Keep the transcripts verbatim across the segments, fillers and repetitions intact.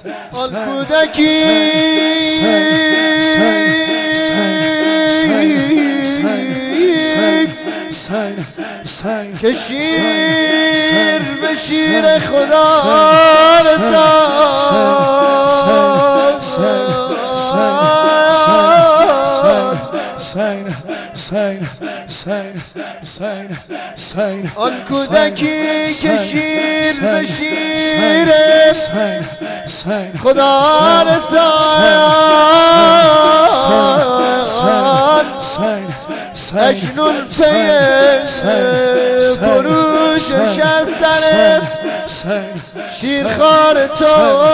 آن کودکی که شیر به شیر خدا آن کودکی که شیر به شیر خدا رسان اکنون پی فروشش از سر شیرخوار تو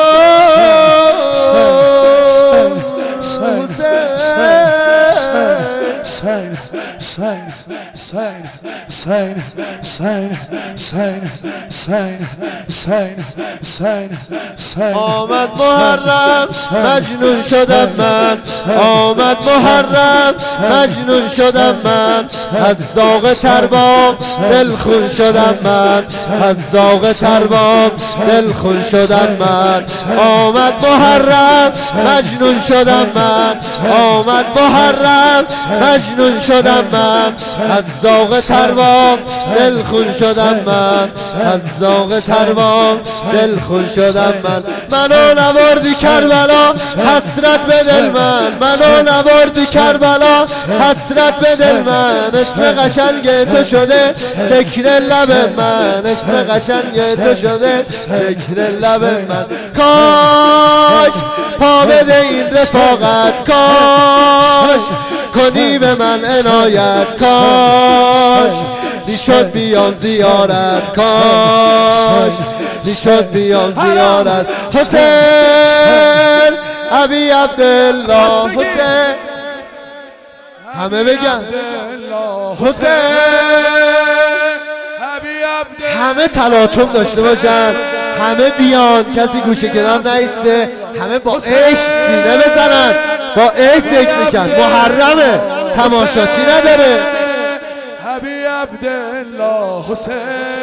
آمد محرم مجنون شدم من آمد محرم مجنون شدم من از داغ تربام دلخون شدم من از داغ تربام دلخون شدم من آمد محرم مجنون شدم من آمد محرم مجنون شدم من از داغ تربام دلخون شدم من از داغ تربام دلخون شدم من منو نبردی کربلا حسرت به دل من منو نبردی کربلا حسرت به دل من اسم قشنگ تو شده ذکر لب من اسم قشنگ تو شده ذکر لب من کاش پا بده این رفاقت کاش کنی به من عنایت کاش میشد بیام زیارت کاش میشد بیام زیارت حسین ابی عبدالله حسین همه بگن حسین همه تلاطم داشته باشن همه بیان کسی گوشه کنار نیسته همه با عشق سینه بزنن با عشق ذکر میکن محرمه تماشاچی نداره ابی عبدالله حسین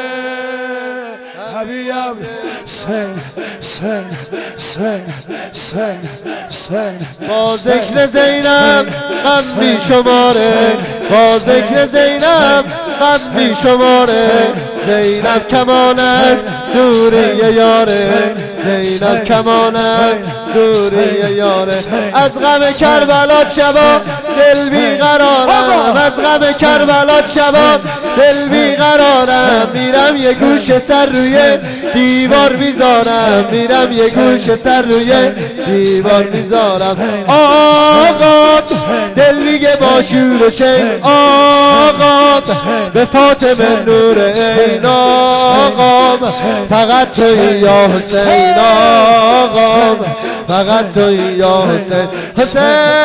ابی حسین حسین حسین حسین حسین با ذکر زینب غم بی شماره با ذکر زینب غم بی شماره زینب کمان است دوری یاره زینب کمان است دوری یاره از غم کربلات شبا دل بیقرارم از غم کربلات شبا دل بیقرارم میرم یه گوش سر روی دیوار میذارم میرم یه گوش سر روی دیوار میذارم آقا دل میگه با شور و شین آقا به فاطمه نور عین آقا فقط توی یا حسین آقا فقط توی یا حسین حسین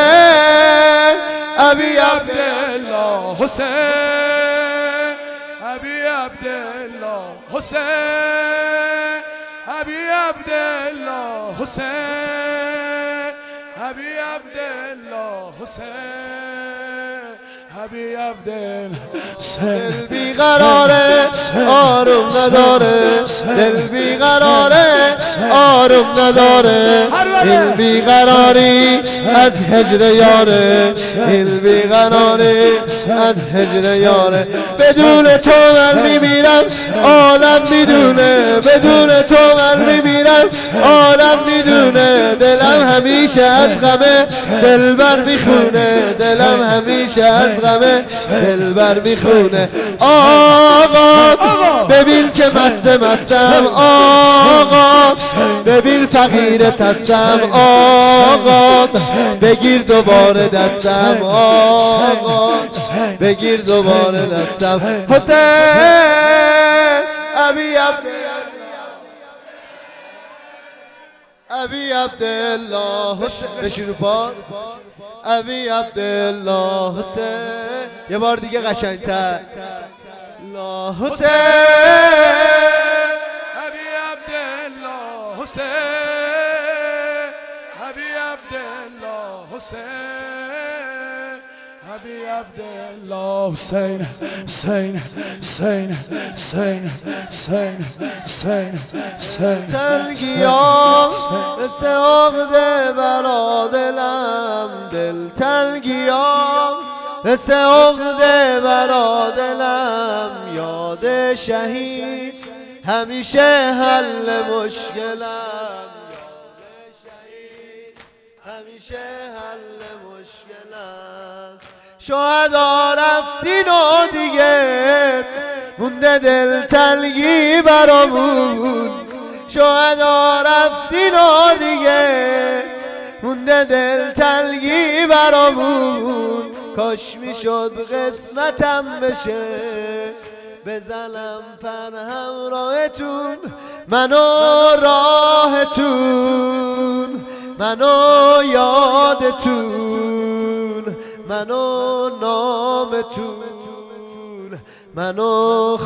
ابی عبدالله حسین ابی عبدالله حسین ابی عبدالله حسین ابی عبدالله حسین ابی عبدالله دل بیقراره آروم نداره دل بیقراره آروم نداره دل بیقراری از هجر یاره دل بیقراری از هجر یاره بدون تو من میمیرم عالم میدونه بدون تو من میمیرم عالم میدونه دلم همیشه از غم دلبر میخونه دلم همیشه از غم دلبر میخونه آقا ببین که مست مستم آقا ببین فقیرت هستم آقا بگیر دوباره دستم آقا بگیر دوباره دستم حسین ابی عبدالله ابی عبدالله حسین بشین رو پا ابی عبدالله حسین یه بار دیگه قشنگتر لا حسین ابی عبدالله حسین ابی عبدالله حسین ابی عبدالله حسین حسین حسین حسین حسین حسین حسین تلگیام مثل عقده برا دلم دل تلگیام مثل عقده برا دلم یاد شهید همیشه حل مشکلم همیشه حل مشکلم شهدا رفتین و دیگه مونده دل تلگی برامون شهدا رفتین و دیگه مونده دل تلگی برامون کاش میشد قسمتم بشه بزنم پر همراهتون منو راهتون منو یادتون منو نامتون منو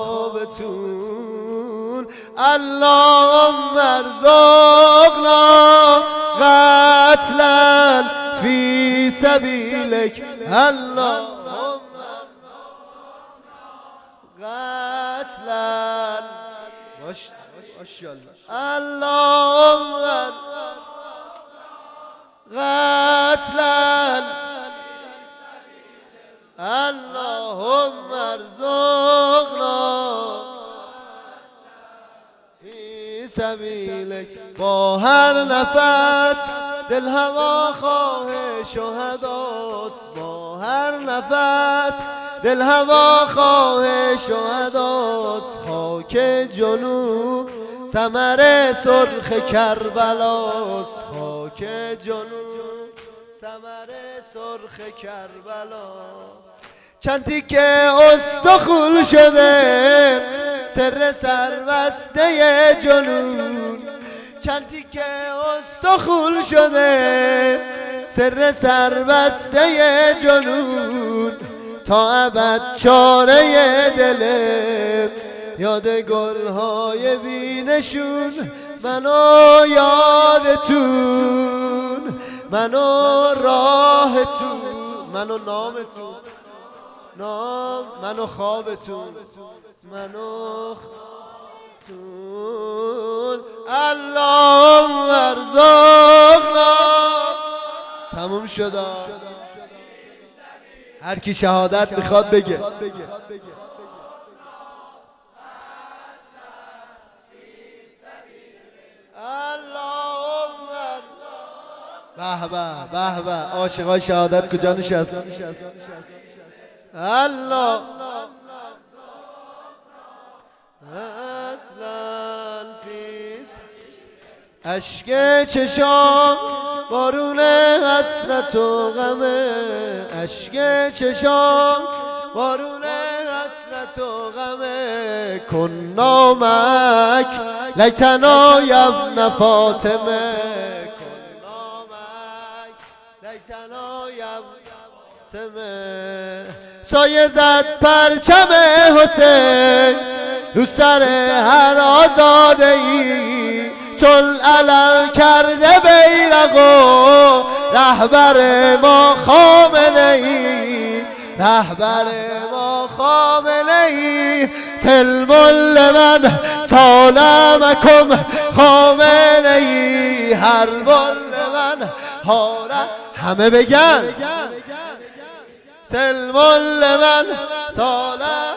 خوابتون اللهم ارزقنا قتلا فی سبیلک اللهم قتلا اللهم قتلا اللهم ارزقنا فی سبیلک با هر نفس دل هوا خواه شهداست با هر نفس دل هوا خواه شهداست خاک جنوب ثمر سرخ کربلاست خاک جنوب ثمر سرخ کربلا چند تیکه استخون شده سر سربسته جنون چند تیکه استخون شده سر سربسته جنون تا ابد چاره دلم یاد گلهای بینشون منو یادتون منو راهتون منو نامتون نام منو خوابتون منو خوابتون اللهم ارزقنا تموم شد هر کی شهادت میخواد بگه به به به به عاشقای شهادت کجا نشست الله اشک چشام بارون حسرت و غمه اشک چشام بارون حسرت و غمه کن نامک لیتنا یبن فاطمه کن نامک لیتنا یبن فاطمه سایه زد پرچم حسین رو سر هر آزاده ای چون علم کرده بیرق و رهبر ما خامنه ای رهبر ما خامنه ای سلم لمن سالمکم خامنه ای هر بل من حالا همه بگن سلم لمن سالم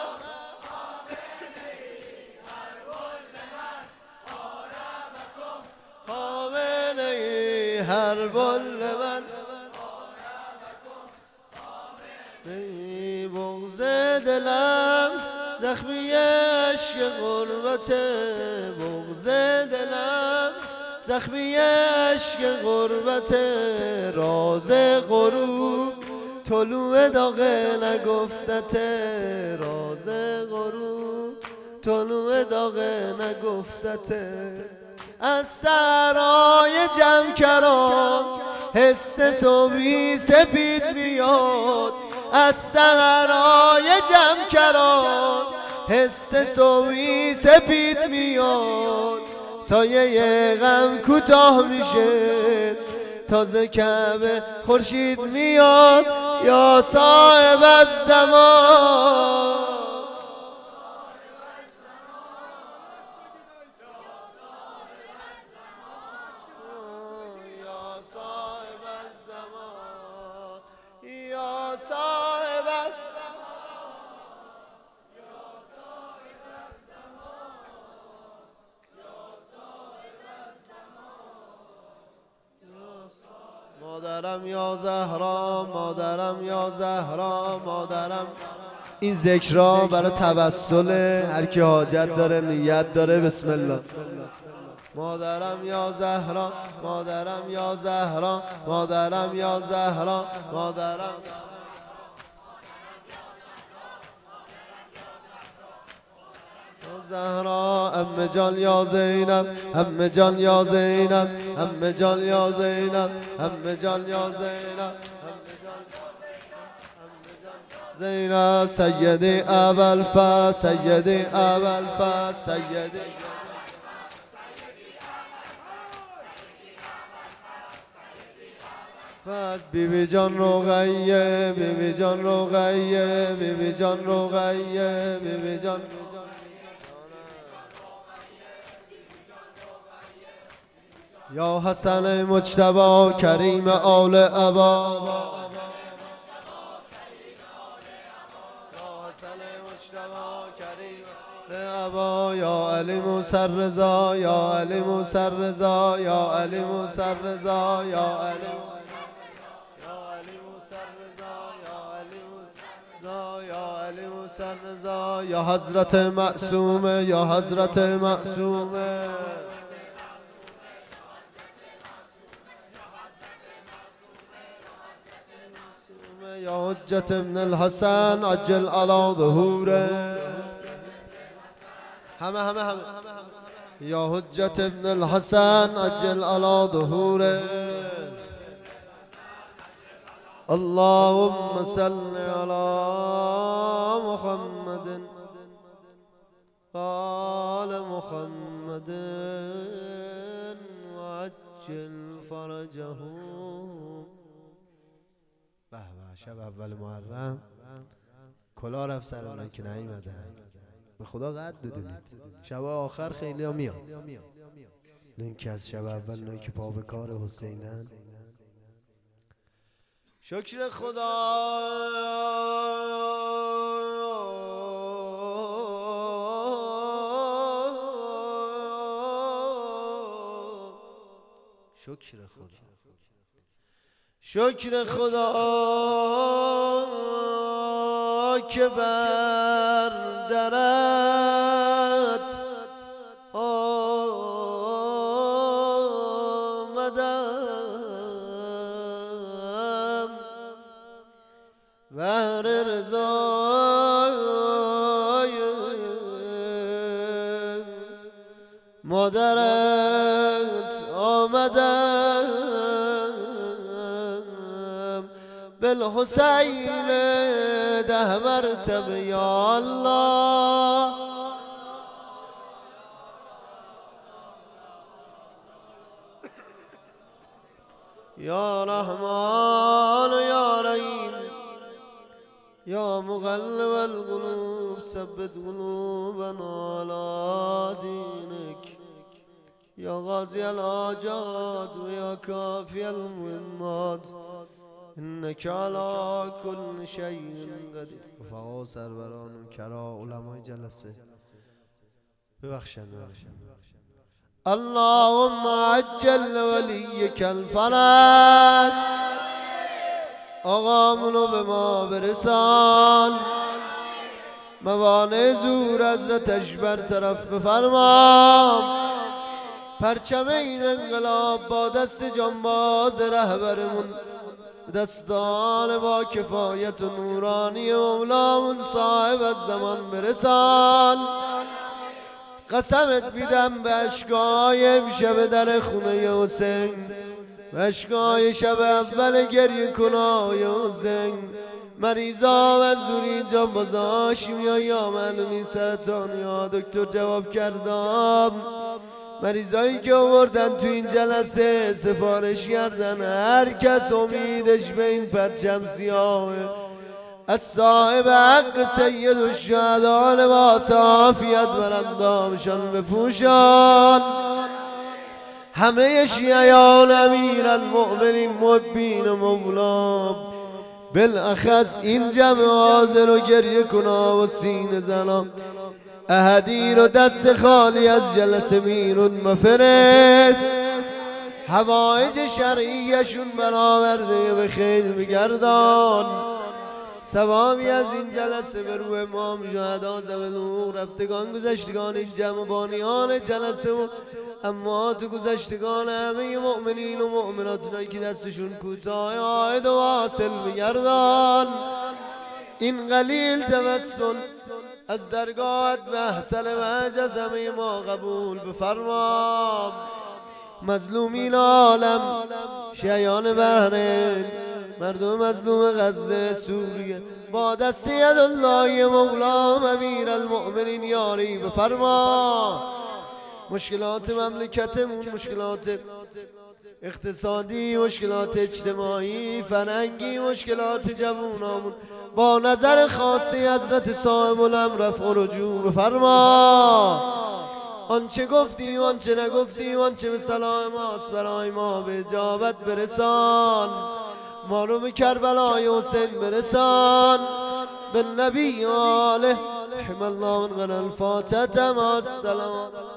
هر بل من بغض دلم زخمی عشق غربته بغض دلم زخمی عشق غربته راز غروب طلوع داغ نگفتته راز غروب طلوع داغ نگفتته از سرای جمع کرام حس صبحی سپید میاد از سرای جمع کرام حس صبحی سپید میاد سایه غم کوتاه میشه تازه کعبه خورشید میاد یا صاحب الزمان مادرم یا زهرا، مادرم یا زهرا، مادرم. این ذکرها برای توسل هر کی حاجت داره نیت داره. بسم الله. مادرم یا زهرا، مادرم یا زهرا، مادرم یا زهرا، مادرم زهرا. ام جان یا زینب، ام جان یا زینب، ام جان یا زینب، ام جان یا زینب، زینب. سیدی اول فصل، سیدی اول فصل، سیدی فصل. بیبی جان رقیه، بیبی جان رقیه، بیبی جان رقیه، بیبی جان یا حسن مجتبی کریم آل ابا، ابا. یا علی موسی رضا، یا علی موسی رضا، یا علی موسی رضا، یا علی یا علی موسی رضا، یا حضرت معصومه، یا حضرت معصومه، یا حجت ابن الحسن عجل علی ظهوره. همه همه همه. یا حجت ابن الحسن عجل علی ظهوره. اللهم صل علی محمد آل محمد وعجل فرجهم. به به. شب اول محرم کلا رفت سر اونایی که نیومدن. به خدا قدر بدونید شب آخر خیلی ها میان. این که از شب اول اونایی که پا به کار حسینن. شکر خدا. شکر خدا. شکر خدا که بر درت آمدم بر رضای مادرت آمدم بالحسین ده مرتبه. یا الله یا رحمان یا رحیم یا مقلب القلوب ثبت قلوبنا على دینک. یا قاضی الحاجات و یا کافی المهمات انک علی کل شیء قدیر. رفقا سروران و کرا علمای جلسه ببخشن ببخشن. اللهم عجل ولیک الفرج. آقامونو به ما برسان. موانع زور حضرتش برطرف بفرما. پرچم این انقلاب با دست جانباز رهبرمون دستان با کفایت و نورانی مولامون صاحب الزمان برسان. قسمت میدم به اشکای امشب در خونه حسین، به اشکای شب اول گریه کنای حسین. مریضا و زوری جانبازا شیمیایی ها معلومی سرطانی ها دکتر جواب کردم مریضایی که آوردن تو این جلسه سفارش کردن هر کس امیدش به این پرچم سیاهه، از صاحب حق سید الشهدا لباس عافیت بر اندامشان بپوشان. همه شیعیان امیر المؤمنین محبین مولا، بالاخص این جمع حاضر و گریه کنا و سینه زنا، احدی رو دست خالی از جلسه بیرون مفرست، حوائج شرعیشون برآورده به خیر بگردان. ثوابی از این جلسه به روح امام شهدا ذوی النور رفتگان گذشتگان این جمع بانیان جلسه و اموات گذشتگان همه مؤمنین و مؤمنات، اونایی که دستشون کوتاه عاید و واصل بگردان. این قلیل توسل از درگاهت محصل و جزمه ما قبول بفرما. مظلومین عالم، شیعیان بحرین، مردم مظلوم غزه، سوریه، با دست یدالله مولا امیر المؤمنین یاری بفرما. مشکلات مملکتمون، مشکلات اقتصادی، مشکلات اجتماعی، فرهنگی، مشکلات جوانامون، با نظر خاصی حضرت صاحب الامر رفع و رجوع بفرما. آنچه گفتی و آنچه نگفتی و آنچه به صلاح ماست برای ما به اجابت برسان. ما رو به کربلای حسین برسان. به نبی آله رحم الله من الفاتحه مع السلام.